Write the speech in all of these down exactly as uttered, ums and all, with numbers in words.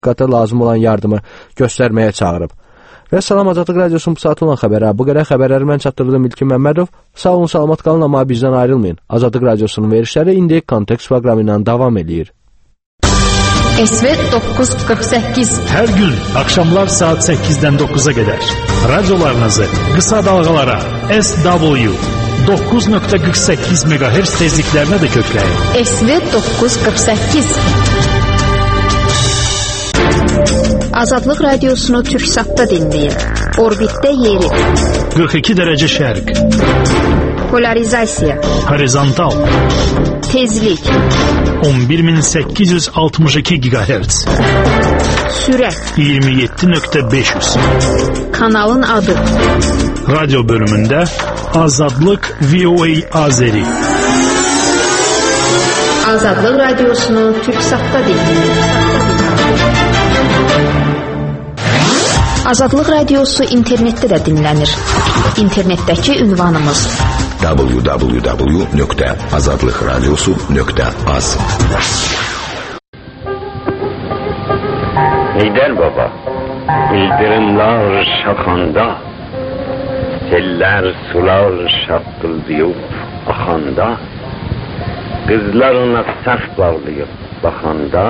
təhqiqata lazım olan yardımı göstərməyə çağırıb. Və salam, Azadlıq Radiosunun bu saat olan xəbərə. Bu qədər xəbərləri mən çatdırdım İlkin Məmmədov. Sağ olun, salamat qalın, amma bizdən ayrılmayın. Azadlıq Radiosunun verişləri indi Kontekst proqramı ilə davam edir. S V doqquz qırx səkkiz. Hər gün axşamlar saat səkkizdən doqquza qədər radiolarınızı qısa dalğalara S W doqquz nöqtə qırx səkkiz meqahertz tezliklərinə də kökləyin. S V doqquz qırx səkkiz. Azadlıq Radiosunu Türksatda dinləyin. Orbitdə yeri. qırx iki dərəcə şərq. Polarizasiya. Horizontal. Tezlik. on bir min səkkiz yüz altmış iki gigahertz. Sürət. iyirmi yeddi nöqtə beş yüz. Kanalın adı. Radyo bölümündə Azadlıq V O A Azeri. Azadlıq Radiosunu Türksatda dinləyin. Azadlıq Radiosu internetdə də dinlənir. İnternetdəki ünvanımız w w w nöqtə azadlıq radiosu nöqtə az. Heydər baba, ildırımlar şaxanda, sellər sular şaqqıldayıb axanda, qızlar ona sərf bağlayıb baxanda,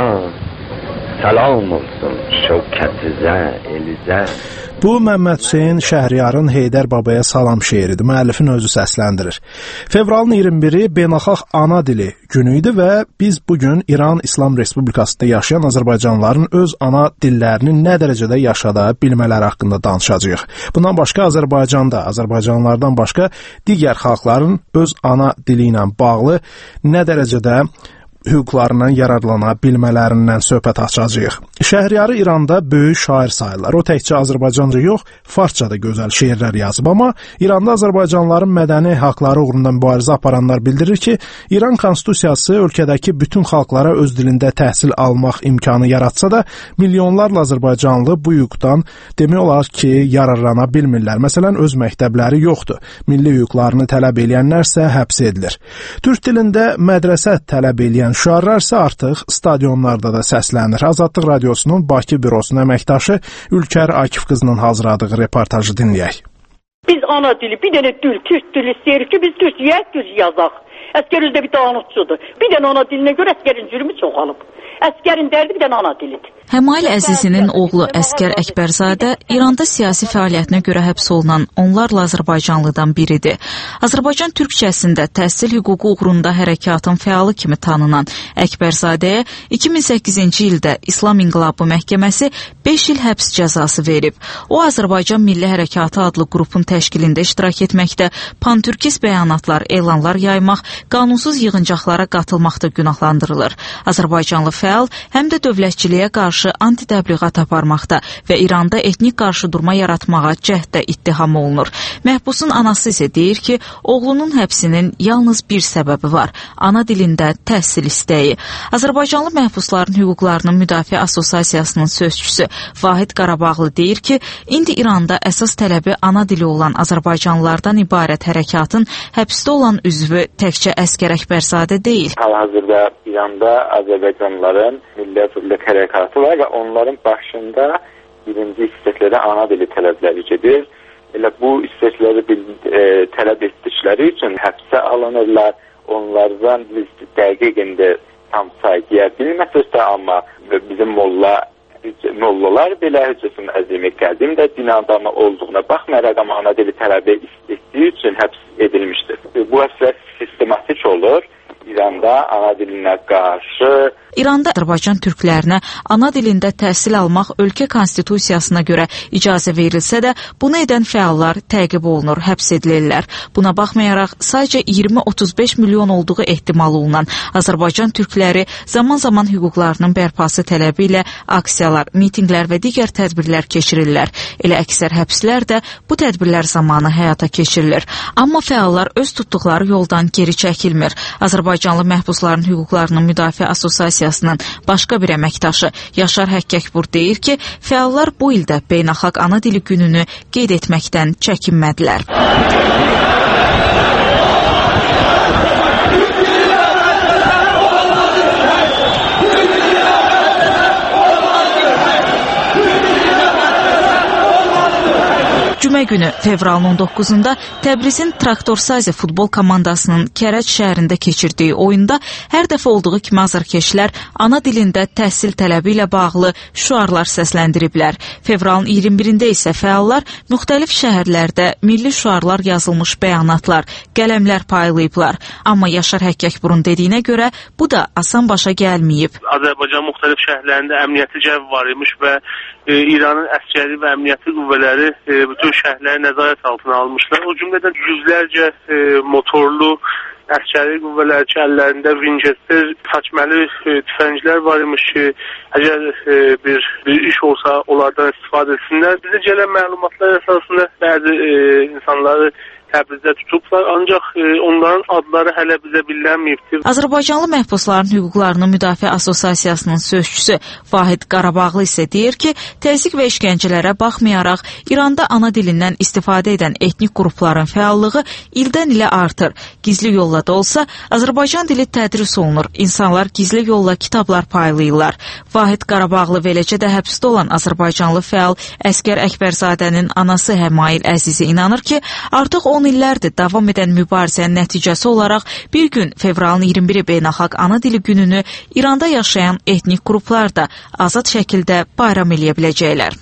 salam olsun Şövkətizə, Elizə. Bu, Məmməd Hüseyn Şəhriyarın Heydər Babaya salam şeiridir. Müəllifin özü səsləndirir. Fevralın iyirmi biri Beynəlxalq Ana Dili günü idi və biz bugün İran İslam Respublikasında yaşayan azərbaycanlıların öz ana dillərini nə dərəcədə yaşada bilmələri haqqında danışacağıq. Bundan başqa Azərbaycanda, Azərbaycanlılardan başqa digər xalqların öz ana dili ilə bağlı nə dərəcədə hüquqlarından yararlana bilmələrindən söhbət açacağıq. Şəhriyarı İranda böyük şair sayılır. O təkcə Azərbaycanca yox, farsça da gözəl şeirlər yazıb, amma İranda Azərbaycanlıların mədəni haqları uğrunda mübarizə aparanlar bildirir ki, İran konstitusiyası ölkədəki bütün xalqlara öz dilində təhsil almaq imkanı yaratsa da, milyonlarla Azərbaycanlı bu hüquqdan demək olar ki, yararlana bilmirlər. Məsələn, öz məktəbləri yoxdur. Milli hüquqlarını tələb edənlərsə həbs edilir. Türk dilində mədrəsə tələb edən şüarlar isə artıq stadionlarda da səslənir. Azadlıq Radiosunun Bakı bürosunun əməkdaşı Ülkər Akif qızının hazırladığı reportajı dinləyək. Biz ana dili, bir dənə dil, Türk dili istəyirik ki, biz Türk yiyək, Türk yazaq. Əskər özdə bir dağınıqçıdır. Bir dənə ana dilinə görə əskərin cürümü çoxalıb. Əskərin dərdi bir dənə ana dilidir. Həmail Əzizinin oğlu Əskər Əkbərzadə İranda siyasi fəaliyyətinə görə həbs olunan onlarla Azərbaycanlıdan biridir. Azərbaycan türkçəsində təhsil hüququ uğrunda hərəkatın fəalı kimi tanınan Əkbərzadəyə iki min səkkizinci ildə İslam İnqilabı Məhkəməsi beş il həbs cəzası verib. O, Azərbaycan Milli Hərəkatı adlı qrupun təşkilində iştirak etməkdə, pantürkist bəyanatlar, elanlar yaymaq, qanunsuz yığıncaqlara qatılmaqda günahlandırılır. Azərbaycanlı fəal həm də dövlətçiliyə qarşı anti-təbliğat aparmaqda və İranda etnik qarşıdurma yaratmağa cəhddə ittiham olunur. Məhbusun anası isə deyir ki, oğlunun həbsinin yalnız bir səbəbi var, ana dilində təhsil istəyi. Azərbaycanlı məhbusların hüquqlarının müdafiə assosiasiyasının sözçüsü Vahid Qarabağlı deyir ki, indi İranda əsas tələbi ana dili olan Azərbaycanlılardan ibarət hərəkatın həbsdə olan üzvü təkcə Əskər Əkbərzadə deyil. Hal-hazırda İranda Azərbaycanlıların milli azadlıq hərəkatı var və onların başında birinci isteklərə ana dili tələbləri gedir. Elə bu istekləri e, tələb etdikləri üçün həbsə alınırlar. Onlardan biz dəqiqində tam sayıya bilməsək də, amma bizim molla mollalar belə hüccətin əzimi qədim də din adamı olduğuna baxmayaraq amma ana dili tələb etdiyi üçün həbs edilmişdir. Bu əsas sistematik olur. İranda ana dilinə qarşı İranda Azərbaycan türklərinə ana dilində təhsil almaq ölkə konstitusiyasına görə icazə verilsə də, bunu edən fəallar təqib olunur, həbs edilirlər. Buna baxmayaraq, sadəcə iyirmi otuz beş milyon olduğu ehtimal olunan Azərbaycan türkləri zaman-zaman hüquqlarının bərpası tələbi ilə aksiyalar, mitinqlər və digər tədbirlər keçirirlər. Elə əksər həbslər də bu tədbirlər zamanı həyata keçirilir. Amma fəallar öz tutduqları yoldan geri çəkilmir. Azərbaycanlı məhbusların hüquqlarının müdafiə assosiasiyasının başqa bir əməkdaşı Yaşar Həkkəkbur deyir ki, fəallar bu ildə Beynəlxalq Ana Dili gününü qeyd etməkdən çəkinmədilər. Cümə günü fevralın on doqquzunda Təbrizin Traktorsazi futbol komandasının Kərəc şəhərində keçirdiyi oyunda hər dəfə olduğu kimi azarkeşlər ana dilində təhsil tələbi ilə bağlı şüarlar səsləndiriblər. Fevralın iyirmi birində isə fəallar müxtəlif şəhərlərdə milli şüarlar yazılmış bəyanatlar, qələmlər paylayıblar. Amma Yaşar Həkkəkburun dediyinə görə bu da asan başa gəlməyib. Azərbaycan müxtəlif şəhərlərində əmniyyəti cəv var imiş və e, İranın əskəri və əmniyyəti qüvvələri e, bütün şəhərləri nəzarət altına almışlar. O cümlədən yüzlərcə e, motorlu əskəri qüvvələr ki, əllərində Winchester saçməli e, tüfənglər var imiş ki, əgər e, bir, bir iş olsa onlardan istifadə etsinlər. Bizə gələn məlumatlar əsasında bəzi e, insanları Təbrizdə tutublar, ancaq e, onların adları hələ bizə bilinməyibdir. Azərbaycanlı məhbusların hüquqlarını müdafiə assosiasiyasının sözçüsü Vahid Qarabağlı isə deyir ki, təzyiq və işgəncələrə baxmayaraq İranda ana dilindən istifadə edən etnik qrupların fəallığı ildən ilə artır. Gizli yolla da olsa Azərbaycan dili tədris olunur. İnsanlar gizli yolla kitablar paylayırlar. Vahid Qarabağlı beləcə də həbsdə olan Azərbaycanlı fəal Əskər Əkbərzadənin anası Həmail Əzizi inanır ki, artıq on illərdir davam edən mübarizənin nəticəsi olaraq bir gün fevralın iyirmi biri beynəlxalq ana dili gününü İranda yaşayan etnik qruplar da azad şəkildə bayram eləyə biləcəklər.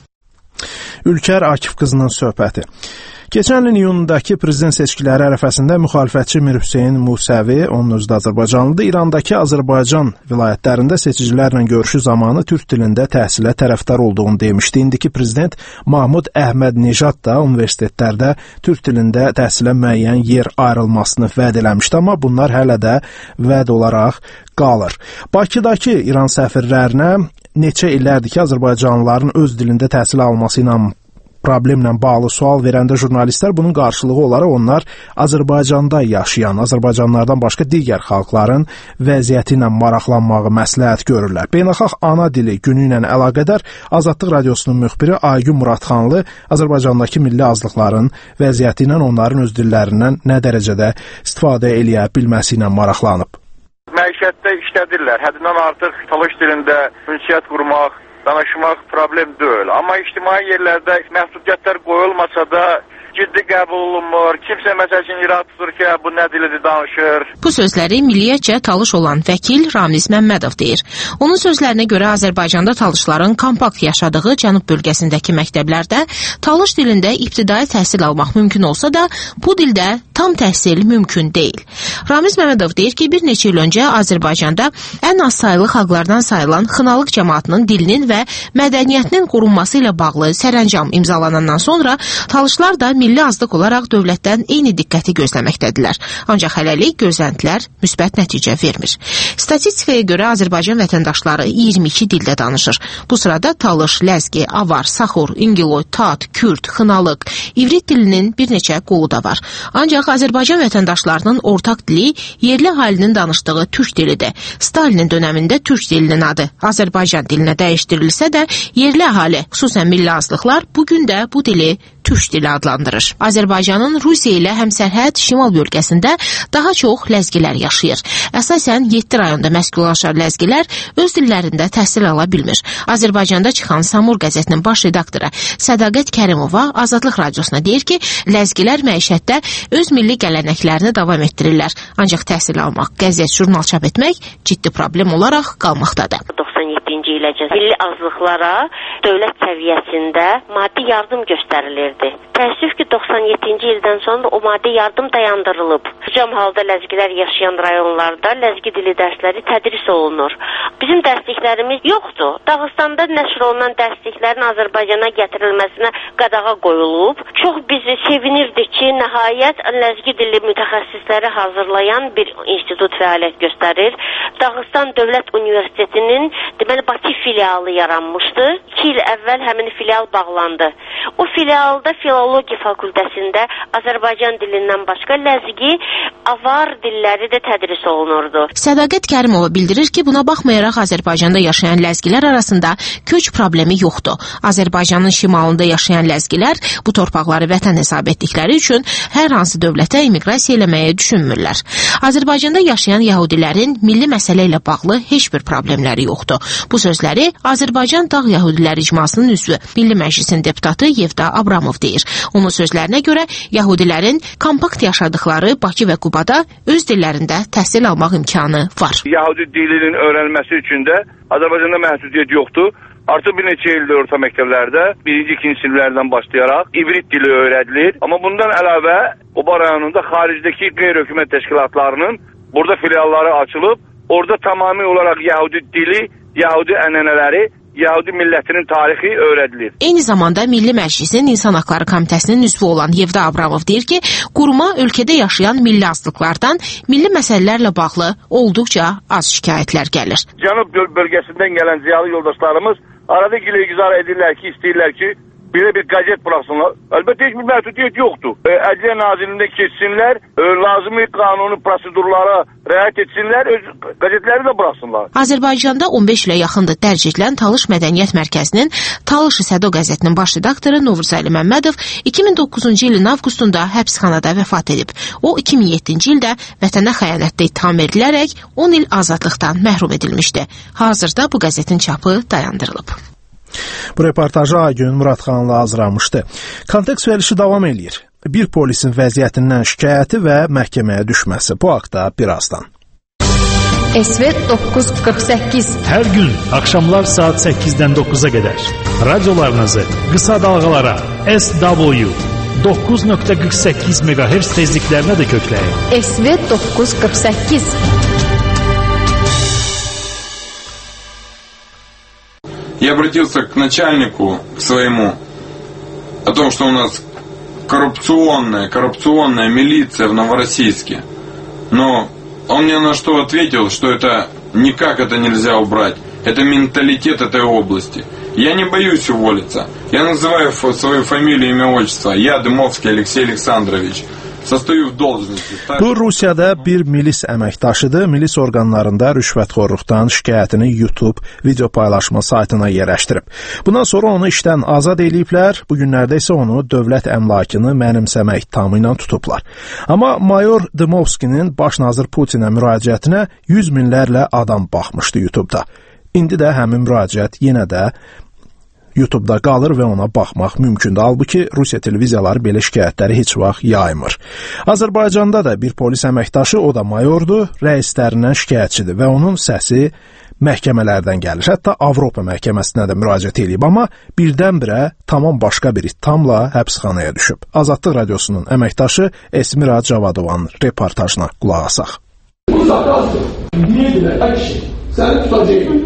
Ülkər Akif qızının söhbəti. Keçən ilin iyunundakı prezident seçkiləri ərəfəsində müxalifətçi Mir Hüseyn Musəvi, onun özü də Azərbaycanlıdır, İrandakı Azərbaycan vilayətlərində seçicilərlə görüşü zamanı türk dilində təhsilə tərəfdar olduğunu demişdi. İndiki prezident Mahmud Əhməd Nejad da universitetlərdə türk dilində təhsilə müəyyən yer ayrılmasını vəd eləmişdi, amma bunlar hələ də vəd olaraq qalır. Bakıdakı İran səfirlərinə neçə illərdir ki, Azərbaycanlıların öz dilində təhsil alması ilə problemlə bağlı sual verəndə jurnalistlər bunun qarşılığı olaraq onlar Azərbaycanda yaşayan, Azərbaycanlardan başqa digər xalqların vəziyyəti ilə maraqlanmağı məsləhət görürlər. Beynəlxalq ana dili günü ilə əlaqədar Azadlıq Radiosunun müxbiri Aygün Muradxanlı Azərbaycandakı milli azlıqların vəziyyəti ilə onların öz dillərindən nə dərəcədə istifadə eləyə bilməsi ilə maraqlanıb. Məişətdə işlədirlər. Həddindən artıq talış dilində ünsiyyət qurmaq, danışmaq problem deyil. Amma ictimai yerlərdə məhdudiyyətlər qoyulmasa da ciddi qəbul olunmur. Kimsə məsəl üçün irad tutur ki, bu nə dilidir danışır. Bu sözləri milliyyətcə talış olan vəkil Ramiz Məmmədov deyir. Onun sözlərinə görə Azərbaycanda talışların kompakt yaşadığı cənub bölgəsindəki məktəblərdə talış dilində ibtidai təhsil almaq mümkün olsa da, bu dildə tam təhsil mümkün deyil. Ramiz Məmmədov deyir ki, bir neçə il öncə Azərbaycanda ən az sayılı xalqlardan sayılan Xınalıq cəmaatının dilinin və mədəniyyətinin qorunması ilə bağlı sərəncam imzalanandan sonra talışlar da milli azlıq olaraq dövlətdən eyni diqqəti gözləməkdədirlər. Ancaq hələlik gözləntilər müsbət nəticə vermir. Statistikaya görə Azərbaycan vətəndaşları iyirmi iki dildə danışır. Bu sırada talış, ləzgi, avar, saxur, ingiloy, tat, kürd, xınalıq, ivrit dilinin bir neçə qolu da var. Ancaq Azərbaycan vətəndaşlarının ortaq dili yerli əhalinin danışdığı türk dilidir. Stalinin dönəmində türk dilinin adı Azərbaycan dilinə dəyişdirilsə də, yerli əhali, xüsusən milli azlıqlar bugün də bu dili türk dili adlandırır. Azərbaycanın Rusiya ilə həmsərhəd şimal bölgəsində daha çox ləzgilər yaşayır. Əsasən yeddi rayonda məskunlaşan ləzgilər öz dillərində təhsil ala bilmir. Azərbaycanda çıxan Samur qəzetinin baş redaktoru Sədaqət Kərimova Azadlıq Radiosuna deyir ki, ləzgilər məişətdə öz milli gələnəklərini davam etdirirlər. Ancaq təhsil almaq, qəzet, jurnal çap etmək ciddi problem olaraq qalmaqdadır. doxsan yeddinci iləcən milli azlıqlara dövlət səviyyəsində maddi yardım göstərilirdi. Təəssüf ki, doxsan yeddinci ildən sonra o maddi yardım dayandırılıb. Cəm halda ləzgilər yaşayan rayonlarda ləzgi dili dərsləri tədris olunur. Bizim dərsliklərimiz yoxdur. Dağıstanda nəşr olunan dərsliklərin Azərbaycana gətirilməsinə qadağa qoyulub. Çox bizi sevinirdik ki, nəhayət ləzgi dili mütəxəssisləri hazırlayan bir institut fəaliyyət göstərir. Dağıstan Dövlət Universitetinin deməli Bakı filialı yaranmışdı. İki il əvvəl həmin filial bağlandı. O filialda filologiya fakültəsində Azərbaycan dilindən başqa ləzgi, avar dilləri də tədris olunurdu. Sədaqət Kərimova bildirir ki, buna baxmayaraq Azərbaycanda yaşayan ləzgilər arasında köç problemi yoxdur. Azərbaycanın şimalında yaşayan ləzgilər bu torpaqları vətən hesab etdikləri üçün hər hansı dövlətə immiqrasiya eləməyə düşünmürlər. Azərbaycanda yaşayan yəhudilərin milli məsələ ilə bağlı heç bir problemləri yoxdur. Bu sözləri Azərbaycan Dağ Yəhudiləri İcmasının üzvü Milli Məclisin deputatı Yevda Abramov deyir. Onun sözlərinə görə Yəhudilərin kompakt yaşadıkları Bakı və Qubada öz dillərində təhsil almaq imkanı var. Yəhudi dilinin öyrənilməsi üçün də Azərbaycanda məhdudiyyət yoxdur. Artıq bir neçə ildir orta məktəblərdə birinci, ikinci siniflərdən başlayaraq ibrit dili öyrədilir. Amma bundan əlavə Quba rayonunda xaricdəki qeyri-hökumət təşkilatlarının burada filialları açılıb, orada tamamilə olaraq Yəhudi dili, Yəhudi ənənələri, Yəhudi millətinin tarixi öyrədilir. Eyni zamanda Milli Məclisin İnsan Haqları Komitəsinin üzvü olan Yevda Abramov deyir ki, quruma ölkədə yaşayan milli azlıqlardan, milli məsələlərlə bağlı olduqca az şikayətlər gəlir. Cənub bölgəsindən gələn ziyalı yoldaşlarımız arada güzar edirlər ki, istəyirlər ki, bir bir qəzet buraxsınlar. Əlbəttə heç bir məhdudiyyət yoxdur. E, Ədliyyə Nazirliyində keçsinlər, e, lazımi qanuni prosedurlara riayət etsinlər, öz qəzetləri də buraxsınlar. Azərbaycanda on beş ilə yaxındır dərc edilən Talış Mədəniyyət Mərkəzinin Talış Sədo qəzetinin baş redaktoru Novruzəli Məmmədov iki min doqquzuncu ilin avqustunda həbsxanada vəfat edib. O iki min yeddinci ildə vətənə xəyanətdə ittiham edilərək on il azadlıqdan məhrum edilmişdi. Hazırda bu qəzetin çapı dayandırılıb. Bu reportajı Aygün Muradxanlı hazırlamışdı. Kontekst verilişi davam eləyir. Bir polisin vəziyyətindən şikayəti və məhkəməyə düşməsi. Bu haqda birazdan. S V doqquz qırx səkkiz. Hər gün axşamlar saat səkkizdən doqquza qədər radiolarınızı qısa dalğalara S W doqquz nöqtə qırx səkkiz meqahertz tezliklərinə də kökləyin. S V doqquz qırx səkkiz. Я обратился к начальнику, к своему, о том, что у нас коррупционная, коррупционная милиция в Новороссийске. Но он мне на что ответил, что это никак это нельзя убрать. Это менталитет этой области. Я не боюсь уволиться. Я называю свою фамилию, имя, отчество. Я Дымовский Алексей Александрович. Bu Rusiyada bir milis əməkdaşıdır. Milis orqanlarında rüşvətxorluqdan şikayətini YouTube video paylaşma saytına yerləşdirib. Bundan sonra onu işdən azad eləyiblər. Bu günlərdə isə onu dövlət əmlakını mənimsəmək ittihamı ilə tutublar. Amma mayor Dımovskinin baş nazir Putinə müraciətinə yüz minlərlə adam baxmışdı YouTube'da. İndi də həmin müraciət yenə də YouTube'da qalır və ona baxmaq mümkündür. Halbuki Rusiya televiziyaları belə şikayətləri heç vaxt yaymır. Azərbaycanda da bir polis əməkdaşı, o da mayordur, rəislərindən şikayətçidir və onun səsi məhkəmələrdən gəlir. Hətta Avropa məhkəməsinə də müraciət edib, amma birdən-birə tamam başqa bir ittihamla həbsxanaya düşüb. Azadlıq radiosunun əməkdaşı Esmira Cavadovanın reportajına qulaq asaq. Bu zakazdır. Niye diler? Bak işi. Sen tutacaksın.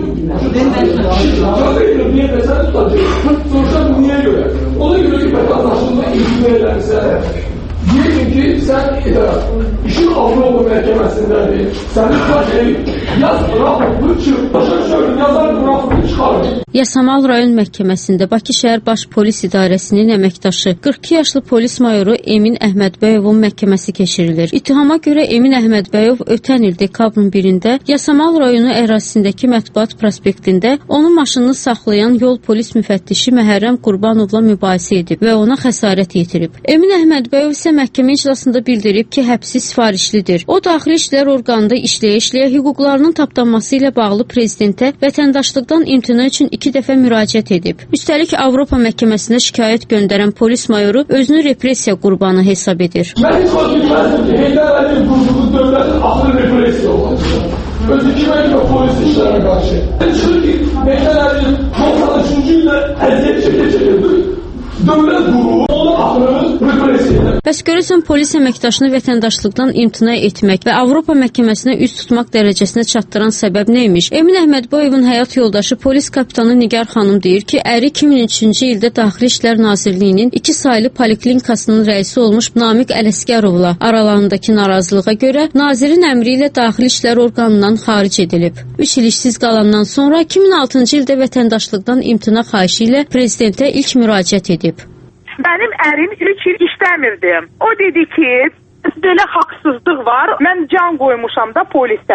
Tutacaksın. Niye de sen tutacaksın. Sonuçta bu niye göre? Ona göre ki vatandaşlığına izin verirlerse diyelim ki sen e, işin Avrupa Məhkəməsindədir. Səni tutacaq. Yaz raportunu çıx. Başa düşürüm. Yazar raportunu çıxarır. Yasamal rayon məhkəməsində Bakı şəhər baş polis idarəsinin əməkdaşı qırx iki yaşlı polis mayoru Emin Əhmədbəyovun məhkəməsi keçirilir. İttihama görə Emin Əhmədbəyov ötən il dekabrın birində Yasamal rayonu ərazisindəki Mətbuat prospektində onun maşınını saxlayan yol polis müfəttişi Məhərrəm Qurbanovla mübahisə edib və ona xəsarət yetirib. Emin Əhmədbəyov isə məhkəmə iclasında bildirib ki, həbsi sifarişlidir. O, Daxili İşlər orqanında işləyə-işləyə hüquqlarının tapdanması ilə bağlı prezidentə vətəndaşlıqdan imtina üçün iki dəfə müraciət edib. Üstəlik Avropa məhkəməsinə şikayət göndərən polis mayoru özünü repressiya qurbanı hesab edir. Mən heç vaxt bilməzdim ki, Heydər Əliyev qurduğu dövlətin axırı repressiya olacaq. Özü kimə görə polis işlərə qarşı. Çıxır ki, Heydər Əliyev doxsan üçüncü ildə əziyyət çəkəcəkdir. Dövlət quru, onun axırı repressiya. Bəs görürsən, polis əməkdaşını vətəndaşlıqdan imtina etmək və Avropa məhkəməsinə üz tutmaq dərəcəsinə çatdıran səbəb neymiş? Emin Əhmədbəyovun həyat yoldaşı polis kapitanı Nigar xanım deyir ki, əri iki min üçüncü ildə Daxili İşlər Nazirliyinin iki saylı poliklinikasının rəisi olmuş Namiq Ələsgərovla aralarındakı narazılığa görə nazirin əmri ilə Daxili İşlər orqanından xaric edilib. üç il işsiz qalandan sonra iki min altıncı ildə vətəndaşlıqdan imtina xahişi ilə prezidentə ilk müraciət edib. Mənim ərim üç il işləmirdi. O dedi ki, belə haqsızlıq var, mən can qoymuşam da polisə.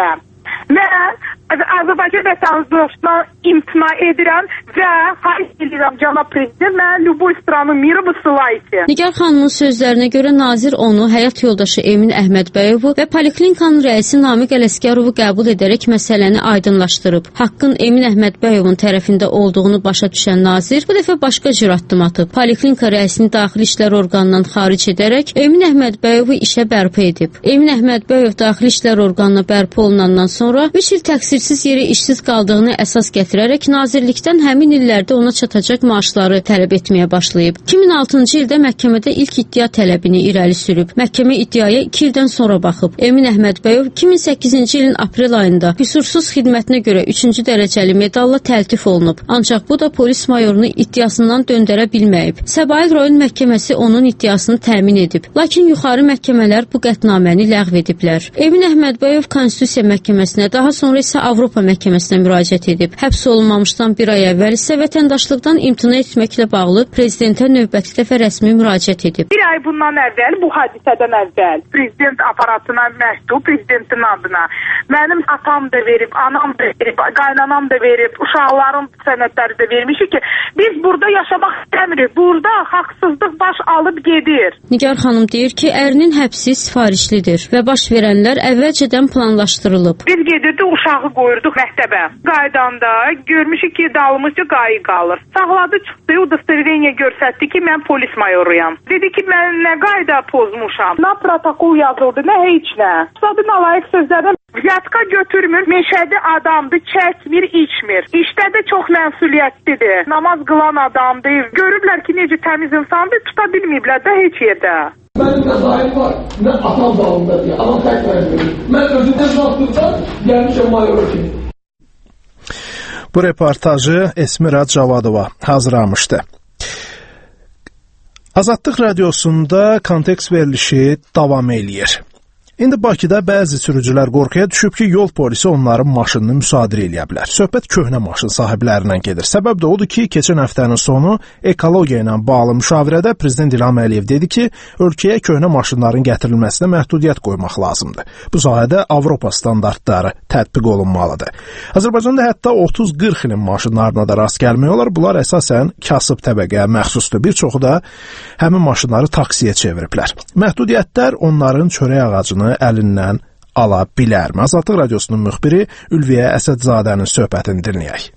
Mən Azərbaycan vətəndaşlarına imtina edirəm və xahiş edirəm cənab prezident, mən любой страну мира высылайте. Nigar xanımın sözlərinə görə nazir onu, həyat yoldaşı Emin Əhmədbəyovu və poliklinkanın rəisi Namiq Ələsgərovu qəbul edərək məsələni aydınlaşdırıb. Haqqın Emin Əhmədbəyovun tərəfində olduğunu başa düşən nazir bu dəfə başqa cür addım atıb. Poliklinka rəisini daxili işlər orqanından xaric edərək Emin Əhmədbəyovu işə bərpa edib. Emin Əhmədbəyov daxili işlər orqanına bərpa olunandan sonra üç il təqsirsiz yeri işsiz qaldığını əsas gətirərək nazirlikdən həmin illərdə ona çatacaq maaşları tələb etməyə başlayıb. iki min altıncı ildə məhkəmədə ilk iddia tələbini irəli sürüb. Məhkəmə iddiaya iki ildən sonra baxıb. Emin Əhmədbəyov iki min səkkizinci ilin aprel ayında qüsursuz xidmətinə görə üçüncü dərəcəli medalla təltif olunub. Ancaq bu da polis mayorunu iddiasından döndərə bilməyib. Səbail rayon məhkəməsi onun iddiasını təmin edib. Lakin yuxarı məhkəmələr bu qətnaməni ləğv ediblər. Emin Əhmədbəyov Konstitusiya məhkəməsinə, daha sonra isə Avropa məhkəməsinə müraciət edib. Həbs olunmamışdan bir ay əvvəl isə vətəndaşlıqdan imtina etməklə bağlı prezidentə növbəti dəfə rəsmi müraciət edib. Bir ay bundan əvvəl, bu hadisədən əvvəl prezident aparatına məktub, prezidentin adına mənim atam da verib, anam da verib, qaynanam da verib, uşaqlarım sənədləri də vermişik ki, biz burada yaşamaq istəmirik. Burada haqsızlıq baş alıb gedir. Nigar xanım deyir ki, ərinin həbsi sifarişlidir və baş verənlər əvvəlcədən planlaşdırılıb. Biz gedirdik, uşağı qoyurduq məktəbə. Qaydanda görmüşük ki, dalımızca qayı qalır. Saxladı, çıxdı, udostroveniya göstərdi ki, mən polis mayoruyam. Dedi ki, mən nə qayda pozmuşam. Nə protokol yazıldı, nə heç nə. Sadı nalayıq sözlərdən Yatka götürmür, meşədi adamdır, çəkmir, içmir. İşdə də çox məsuliyyətlidir. Namaz qılan adamdır. Görürlər ki, necə təmiz insandır, tuta bilməyiblər də heç yerdə. Mənim nə zahir var, nə atam dalında deyə, anam tək vermir. Mən özümdən qalxdıqdan gəlmişəm mayora kimi. Bu reportajı Esmira Cavadova hazırlamışdı. Azadlıq radiosunda kontekst verilişi davam eləyir. İndi Bakıda bəzi sürücülər qorxuya düşüb ki, yol polisi onların maşınını müsadirə eləyə bilər. Söhbət köhnə maşın sahiblərindən gedir. Səbəb də odur ki, keçən həftənin sonu ekologiya ilə bağlı müşavirədə Prezident İlham Əliyev dedi ki, ölkəyə köhnə maşınların gətirilməsinə məhdudiyyət qoymaq lazımdır. Bu sahədə Avropa standartları tətbiq olunmalıdır. Azərbaycanda hətta otuz qırx ilin maşınlarına da rast gəlmək olar. Bunlar əsasən kasıb təbəqəyə məxsusdur. Bir çoxu da həmin maşınları taksiyə çeviriblər. Məhdudiyyətlər onların çörək ağacını əlindən ala bilərmi? Azadlıq radiosunun müxbiri Ülviyə Əsədzadənin söhbətini dinləyək.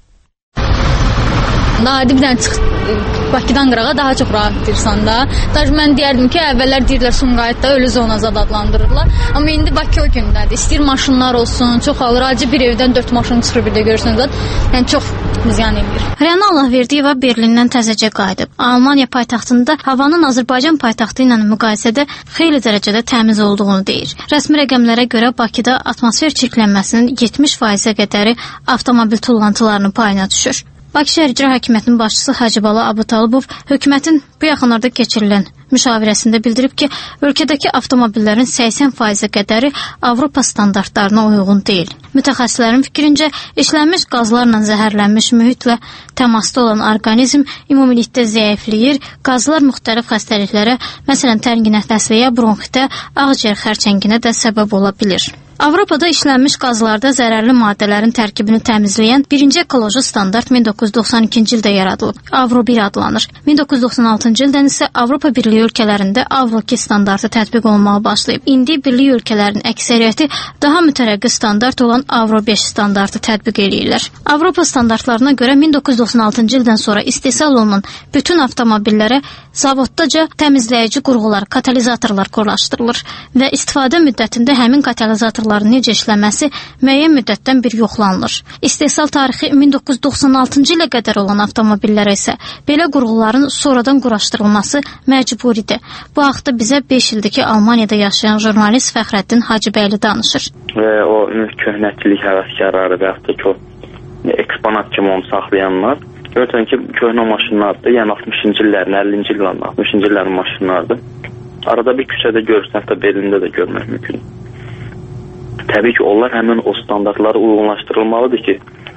Nadibdən çıx Bakıdan qırağa daha çox rahatdırsan da. Даже mən deyərdim ki, əvvəllər deyirlər Sumqayıtda ölü zona zad adlandırırlar. Amma indi Bakı o gündədir. İstəyir maşınlar olsun, çoxalır. Acı bir evdən dörd maşın çıxır bir də görürsünüz zad. Yəni çox ziyan edir. Rəna Allahverdiyeva Berlindən təzəcə qayıdıb. Almaniya paytaxtında havanın Azərbaycan paytaxtı ilə müqayisədə xeyli dərəcədə təmiz olduğunu deyir. Rəsmi rəqəmlərə görə Bakıda atmosfer çirklənməsinin yetmiş faizə qədəri avtomobil tullantılarının payına düşür. Bakı şəhər İcra Hakimiyyətinin başçısı Hacıbala Abutalıbov hökumətin bu yaxınlarda keçirilən müşavirəsində bildirib ki, ölkədəki avtomobillərin səksən faizə qədəri Avropa standartlarına uyğun deyil. Mütəxəssislərin fikrincə, işlənmiş qazlarla zəhərlənmiş mühitlə təmasda olan orqanizm ümumilikdə zəifləyir, qazlar müxtəlif xəstəliklərə, məsələn tərginətləsliyə, bronxitə, ağciyər xərçənginə də səbəb ola bilir. Avropada işlənmiş qazlarda zərərli maddələrin tərkibini təmizləyən birinci ekoloji standart min doqquz yüz doxsan ikinci ildə yaradılıb. Avro bir adlanır. min doqquz yüz doxsan altıncı ildən isə Avropa Birliyi ölkələrində Avro iki standartı tətbiq olunmağa başlayıb. İndi Birliyi ölkələrin əksəriyyəti daha mütərəqqi standart olan Avro beş standartı tətbiq eləyirlər. Avropa standartlarına görə min doqquz yüz doxsan altıncı ildən sonra istehsal olunan bütün avtomobillərə zavoddaca təmizləyici qurğular, katalizatorlar quraşdırılır və istifadə müddətində həmin katalizatorlar necə işləməsi müəyyən müddətdən bir yoxlanılır. İstehsal tarixi min doqquz yüz doxsan altıncı ilə qədər olan avtomobillərə isə belə qurğuların sonradan quraşdırılması məcburidir. Bu haqda bizə beş ildəki Almaniyada yaşayan jurnalist Fəxrəddin Hacıbəyli danışır. Və o köhnəkçilik həvəskarları və yaxud da ki, eksponat kimi onu saxlayanlar görürsən ki, köhnə maşınlardır, yəni altmışıncı illərin, əllinci illərin, altmışıncı illərin maşınlardır. Arada bir küçədə görürsən, hətta Berlində də görmək mümkün. Təbii ki, onlar həmin o standartlara uyğunlaşdırılmalıdır ki,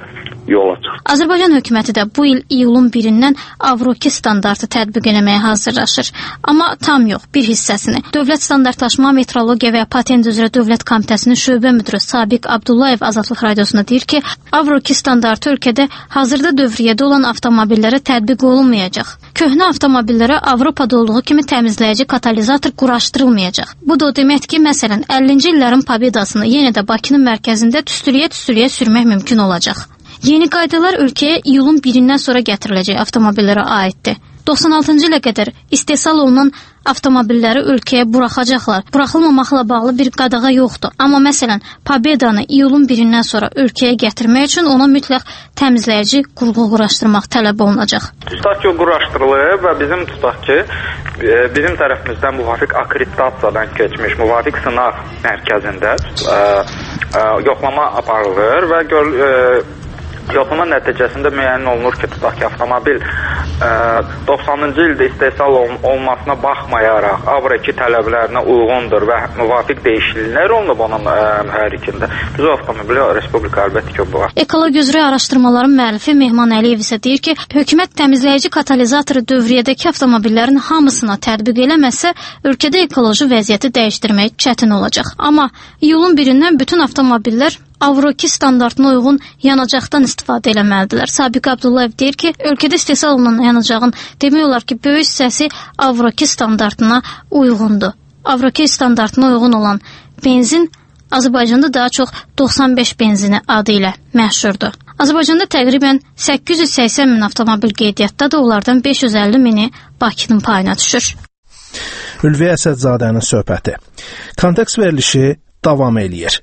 yola çıxdı. Azərbaycan hökuməti də bu il iyulun birindən Avro iki standartı tətbiq etməyə hazırlaşır. Amma tam yox, bir hissəsini. Dövlət Standartlaşma, Metrologiya və Patent üzrə Dövlət Komitəsinin şöbə müdiri Sabiq Abdullayev Azadlıq Radiosuna deyir ki, Avro iki standartı ölkədə hazırda dövriyyədə olan avtomobillərə tətbiq olunmayacaq. Köhnə avtomobillərə Avropada olduğu kimi təmizləyici katalizator quraşdırılmayacaq. Bu da o deməkdir ki, məsələn, əllinci illərin Pobedasını yenə də Bakının mərkəzində tüstülüyə-tüstülüyə sürmək mümkün olacaq. Yeni qaydalar ölkəyə iyulun birindən sonra gətiriləcək avtomobillərə aiddir. doxsan altıncı ilə qədər istehsal olunan avtomobilləri ölkəyə buraxacaqlar. Buraxılmamaqla bağlı bir qadağa yoxdur. Amma məsələn, Pobedanı iyulun birindən sonra ölkəyə gətirmək üçün ona mütləq təmizləyici qurğu quraşdırmaq tələb olunacaq. Tutaq ki, o quraşdırılıb və bizim tutaq ki, bizim tərəfimizdən müvafiq akkreditasiyadan keçmiş müvafiq sınaq mərkəzində ə, ə, yoxlama aparılır və gör, ə, yoxlama nəticəsində müəyyən olunur ki, tutaq ki, avtomobil ə, doxsanıncı ildə istehsal olmasına baxmayaraq Avro iki tələblərinə uyğundur və müvafiq dəyişikliklər olunub onun ə, mühərrikində. Biz o avtomobili Respublika əlbəttə ki, bu. Ekologiya üzrə araşdırmaların müəllifi Mehman Əliyev isə deyir ki, hökumət təmizləyici katalizatoru dövriyyədəki avtomobillərin hamısına tətbiq eləməsə, ölkədə ekoloji vəziyyəti dəyişdirmək çətin olacaq. Amma iyulun birindən bütün avtomobillər Avro iki standartına uyğun yanacaqdan istifadə eləməlidirlər. Sabiq Abdullayev deyir ki, ölkədə istehsal olunan yanacağın demək olar ki, böyük hissəsi Avro iki standartına uyğundur. Avro iki standartına uyğun olan benzin Azərbaycanda daha çox doxsan beş benzini adı ilə məşhurdur. Azərbaycanda təqribən səkkiz yüz səksən min avtomobil qeydiyyatdadır, onlardan beş yüz əlli mini Bakının payına düşür. Ülviyə Əsədzadənin söhbəti. Kontekst verilişi davam eləyir.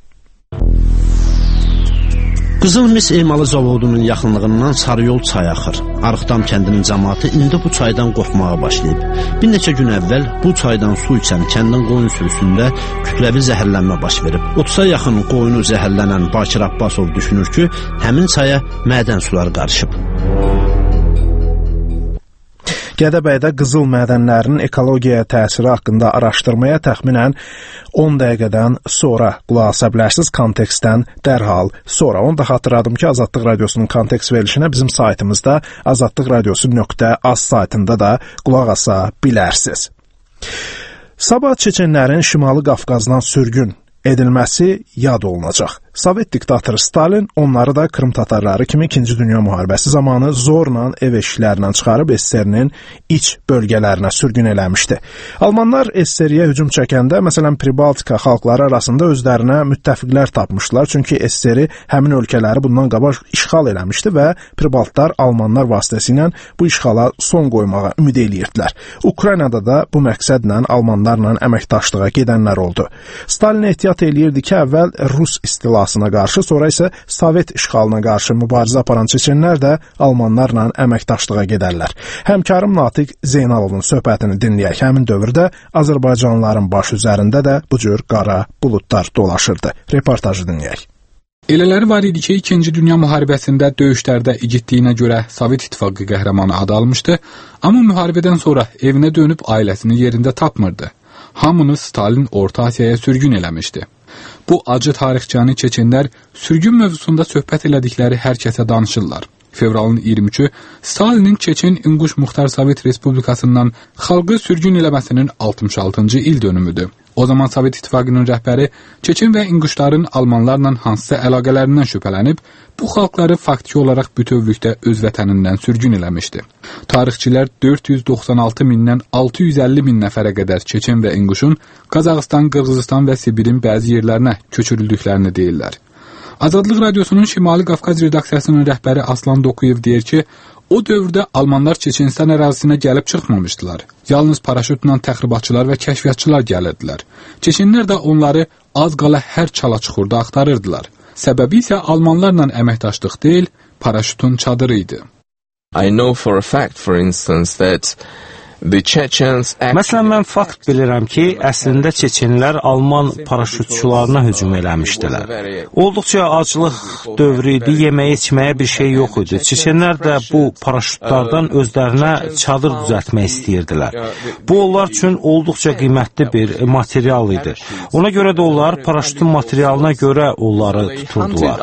Qızılmis emalı zavodunun yaxınlığından Sarıyol çayı axır. Arıqdam kəndinin cəmaatı indi bu çaydan qorxmağa başlayıb. Bir neçə gün əvvəl bu çaydan su içən kəndin qoyun sürüsündə kütləvi zəhərlənmə baş verib. otuza yaxın qoyunu zəhərlənən Bakir Abbasov düşünür ki, həmin çaya mədən sular qarışıb. Gədəbəydə qızıl mədənlərinin ekologiyaya təsiri haqqında araşdırmaya təxminən on dəqiqədən sonra qulaq asa bilərsiniz, kontekstdən dərhal sonra. Onu da xatırladım ki, Azadlıq Radiosunun kontekst verilişinə bizim saytımızda azadlıq radiosu nöqtə az saytında da qulaq asa bilərsiniz. Sabah çeçenlərin Şimali Qafqazdan sürgün edilməsi yad olunacaq. Sovet diktatoru Stalin onları da Krım tatarları kimi İkinci Dünya müharibəsi zamanı zorla ev eşiklərindən çıxarıb S S R-nin iç bölgələrinə sürgün eləmişdi. Almanlar S S R-yə hücum çəkəndə, məsələn, Pribaltika xalqları arasında özlərinə müttəfiqlər tapmışlar, çünki S S R həmin ölkələri bundan qabaq işğal eləmişdi və Pribaltlar Almanlar vasitəsilə bu işğala son qoymağa ümid eləyirdilər. Ukraynada da bu məqsədlə Almanlarla əməkdaşlığa gedənlər oldu. Stalin ehtiyat eləyirdi ki, əvvəl Rus istilasına qarşı, sonra isə Sovet işğalına qarşı mübarizə aparan çeçenlər də Almanlarla əməkdaşlığa gedərlər. Həmkarım Natiq Zeynalovun söhbətini dinləyək. Həmin dövrdə Azərbaycanlıların baş üzərində də bu cür qara buludlar dolaşırdı. Reportajı dinləyək. Elələri var idi ki, İkinci Dünya müharibəsində döyüşlərdə igidliyinə görə Sovet İttifaqı qəhrəmanı adı almışdı, amma müharibədən sonra evinə dönüb ailəsini yerində tapmırdı. Hamını Stalin Orta Asiyaya sürgün eləmişdi. Bu acı tarixçəni çeçenlər sürgün mövzusunda söhbət elədikləri hər kəsə danışırlar. Fevralın iyirmi üçü Stalinin Çeçen İnquş Muxtar Sovet Respublikasından xalqı sürgün eləməsinin altmış altıncı il dönümüdür. O zaman Sovet İttifaqının rəhbəri Çeçen və İnquşların Almanlarla hansısa əlaqələrindən şübhələnib, bu xalqları faktiki olaraq bütövlükdə öz vətənindən sürgün eləmişdi. Tarixçilər dörd yüz doxsan altı mindən altı yüz əlli min nəfərə qədər Çeçen və İnquşun Qazaxıstan, Qırğızıstan və Sibirin bəzi yerlərinə köçürüldüklərini deyirlər. Azadlıq Radiosunun Şimali Qafqaz redaksiyasının rəhbəri Aslan Dokuyev deyir ki, o dövrdə Almanlar Çeçenistan ərazisinə gəlib çıxmamışdılar. Yalnız paraşütlə təxribatçılar və kəşfiyyatçılar gəlirdilər. Çeçenlər də onları az qala hər çala çuxurda axtarırdılar. Səbəbi isə Almanlarla əməkdaşlıq deyil, paraşütün çadırı idi. I know for a fact, for instance, that Məsələn, mən fakt bilirəm ki, əslində çeçenlər Alman paraşütçularına hücum eləmişdilər. Olduqca aclıq dövrü idi, yeməyə içməyə bir şey yox idi. Çeçenlər də bu paraşütlardan özlərinə çadır düzəltmək istəyirdilər. Bu, onlar üçün olduqca qiymətli bir material idi. Ona görə də onlar paraşütün materialına görə onları tuturdular.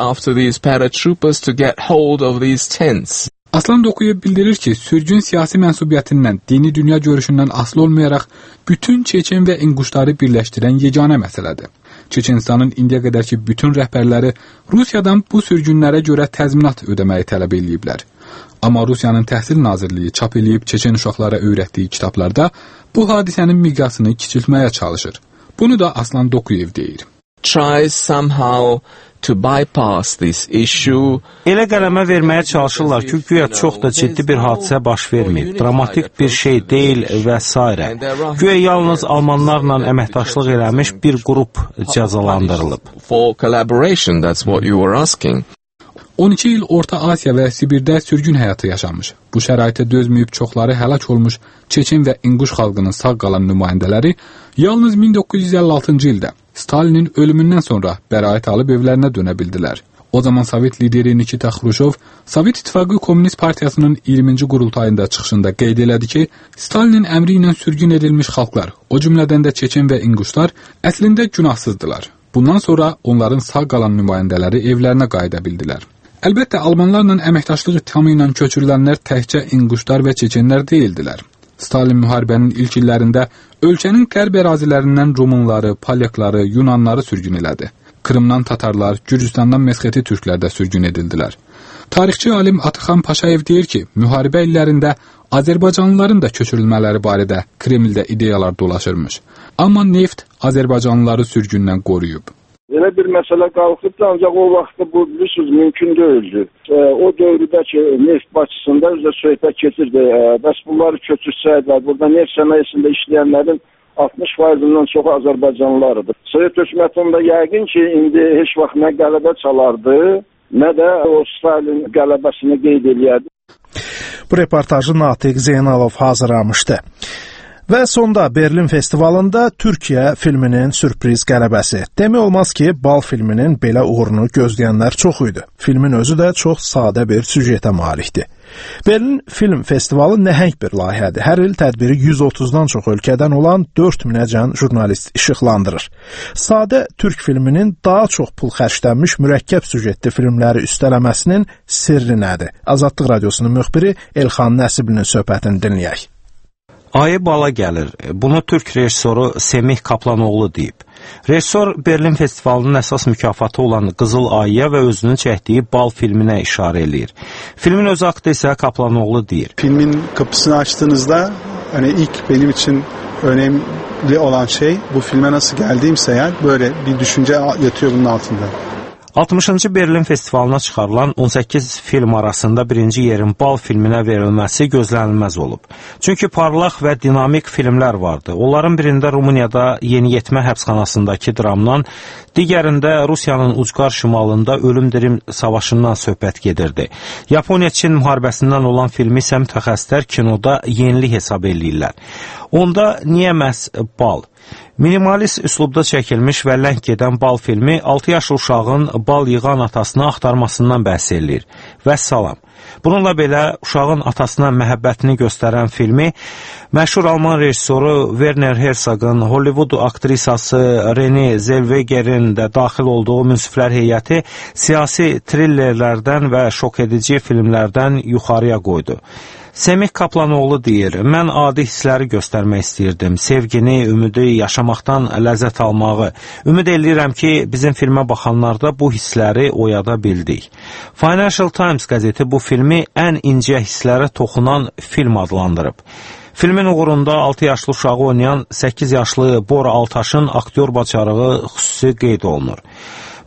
Aslan Dokuyev bildirir ki, sürgün siyasi mənsubiyyətindən, dini dünya görüşündən asılı olmayaraq bütün Çeçen və İnguşları birləşdirən yeganə məsələdir. Çeçenistanın indiyə qədərki bütün rəhbərləri Rusiyadan bu sürgünlərə görə təzminat ödəməyi tələb ediblər. Amma Rusiyanın Təhsil Nazirliyi çap eləyib Çeçen uşaqlara öyrətdiyi kitablarda bu hadisənin miqyasını kiçiltməyə çalışır. Bunu da Aslan Dokuyev deyir. Try somehow to bypass this issue. Elə qələmə verməyə çalışırlar ki, güya çox da ciddi bir hadisə baş verməyib, dramatik bir şey deyil və s. Güya yalnız Almanlarla əməkdaşlıq eləmiş bir qrup cəzalandırılıb. For collaboration, that's what you were asking. on iki il Orta Asiya və Sibirdə sürgün həyatı yaşamış. Bu şəraitə dözməyib çoxları həlak olmuş Çeçen və İnquş xalqının sağ qalan nümayəndələri yalnız min doqquz yüz əlli altıncı ildə Stalinin ölümündən sonra bəraət alıb evlərinə dönə bildilər. O zaman Sovet lideri Nikita Xruşov Sovet İttifaqı Komünist Partiyasının iyirminci qurultayında çıxışında qeyd elədi ki, Stalinin əmri ilə sürgün edilmiş xalqlar, o cümlədən də Çeçen və İnquşlar əslində günahsızdılar. Bundan sonra onların sağ qalan nümayəndələri evlərinə qayıda bildilər. Əlbəttə, Almanlarla əməkdaşlıq ittihamı ilə köçürülənlər təkcə İnquşlar və Çeçenlər deyildilər. Stalin müharibənin ilk illərində ölkənin qərb ərazilərindən Rumunları, Polyakları, Yunanları sürgün elədi. Krımdan Tatarlar, Gürcüstandan Mesxeti türklər də sürgün edildilər. Tarixçi alim Ataxan Paşayev deyir ki, müharibə illərində Azərbaycanlıların da köçürülmələri barədə Kremldə ideyalar dolaşırmış. Amma neft Azərbaycanlıları sürgündən qoruyub. Elə bir məsələ qalxıb da, ancaq o vaxtda bu bilirsiniz mümkün deyildi. E, o dövrdə ki, neft başçısında üzrə söhbət keçirdi. E, bəs bunları köçürsəydilər, burada neft sənayesində işləyənlərin altmış faizindən çoxu Azərbaycanlılarıdır. Sovet hökumətində yəqin ki, indi heç vaxt nə qələbə çalardı, nə də o Stalin qələbəsini qeyd eləyərdi. Bu reportajı Natiq Zeynalov hazırlamışdı. Və sonda Berlin festivalında Türkiyə filminin sürpriz qələbəsi. Demək olmaz ki, Bal filminin belə uğurunu gözləyənlər çox idi. Filmin özü də çox sadə bir süjetə malikdir. Berlin Film Festivalı nəhəng bir layihədir. Hər il tədbiri yüz otuzdan çox ölkədən olan dörd minəcən jurnalist işıqlandırır. Sadə türk filminin daha çox pul xərclənmiş mürəkkəb süjetli filmləri üstələməsinin sirri nədir? Azadlıq Radiosunun müxbiri Elxan Nəsiblinin söhbətini dinləyək. Ayı bala gəlir. Bunu türk rejissoru Semih Kaplanoğlu deyib. Rejissor Berlin Festivalının əsas mükafatı olan Qızıl Ayıya və özünün çəkdiyi Bal filminə işarə eləyir. Filmin öz haqqında isə Kaplanoğlu deyir. Filmin kapısını açtığınızda hani ilk benim için önemli olan şey bu filme nasıl geldiğimse eğer böyle bir düşünce yatıyor bunun altında. altmışıncı Berlin Festivalına çıxarılan on səkkiz film arasında birinci yerin Bal filminə verilməsi gözlənilməz olub. Çünki parlaq və dinamik filmlər vardı. Onların birində Rumuniyada yeniyetmə həbsxanasındakı dramdan, digərində Rusiyanın ucqar şimalında ölüm-dirim savaşından söhbət gedirdi. Yaponiya-Çin müharibəsindən olan filmi isə mütəxəssislər kinoda yenilik hesab eləyirlər. Onda niyə məhz Bal? Minimalist üslubda çəkilmiş və ləng gedən Bal filmi altı yaşlı uşağın bal yığan atasını axtarmasından bəhs eləyir. Vəssalam. Bununla belə uşağın atasına məhəbbətini göstərən filmi məşhur Alman rejissoru Werner Herzog'un, Hollywood aktrisası Renée Zellweger'in də daxil olduğu münsiflər heyəti siyasi trillerlərdən və şok edici filmlərdən yuxarıya qoydu. Semih Kaplanoğlu deyir, mən adi hissləri göstərmək istəyirdim, sevgini, ümidi, yaşamaqdan ləzzət almağı. Ümid edirəm ki, bizim filmə baxanlarda bu hissləri oyada bildik. Financial Times qəzeti bu filmi ən incə hisslərə toxunan film adlandırıb. Filmin uğurunda altı yaşlı uşağı oynayan səkkiz yaşlı Bora Altaşın aktyor bacarığı xüsusi qeyd olunur.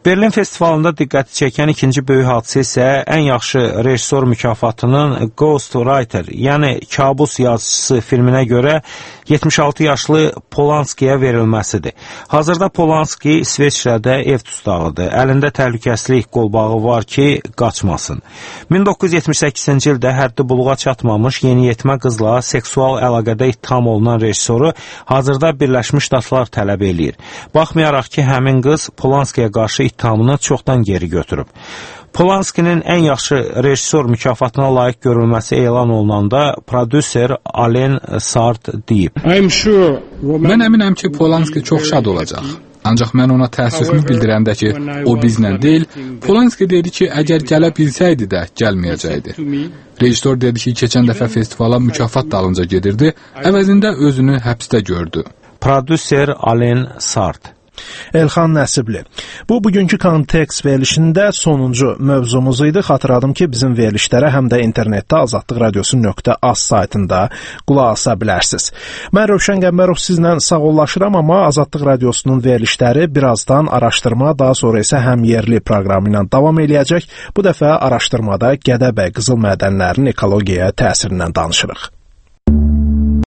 Berlin festivalında diqqəti çəkən ikinci böyük hadisə isə ən yaxşı rejissor mükafatının Ghost Writer, yəni Kabus yazıcısı filminə görə yetmiş altı yaşlı Polanskiyə verilməsidir. Hazırda Polanski İsveçrədə ev tutağıdır. Əlində təhlükəsizlik qolbağı var ki, qaçmasın. min doqquz yüz yetmiş səkkizinci ildə həddi buluğa çatmamış yeniyetmə qızla seksual əlaqədə ittiham olunan rejissoru hazırda Birləşmiş Ştatlar tələb eləyir. Baxmayaraq ki, həmin qız Polanskiyə qarşı ittihamını çoxdan geri götürüb. Polanskinin ən yaxşı rejissor mükafatına layiq görülməsi elan olunanda prodüser Alen Sart deyib. Mən əminəm ki, Polanski çox şad olacaq. Ancaq mən ona təəssüfümü bildirəndə ki, o bizlə deyil, Polanski dedi ki, əgər gələ bilsəydi də gəlməyəcəkdi. Rejissor dedi ki, keçən dəfə festivala mükafat dalınca gedirdi, əvəzində özünü həbsdə gördü. Prodüser Alen Sart. Elxan Nəsibli. Bu, bugünkü kontekst verilişində sonuncu mövzumuz idi. Xatırladım ki, bizim verilişlərə həm də internetdə azadlıq radiosu nöqtə az saytında qulaq asa bilərsiniz. Mən Rövşən Qəmbərov sizlə sağollaşıram, amma Azadlıq radiosunun verilişləri birazdan araşdırma, daha sonra isə həm yerli proqramı ilə davam eləyəcək. Bu dəfə araşdırmada Gədəbəy qızıl mədənlərinin ekologiyaya təsirindən danışırıq.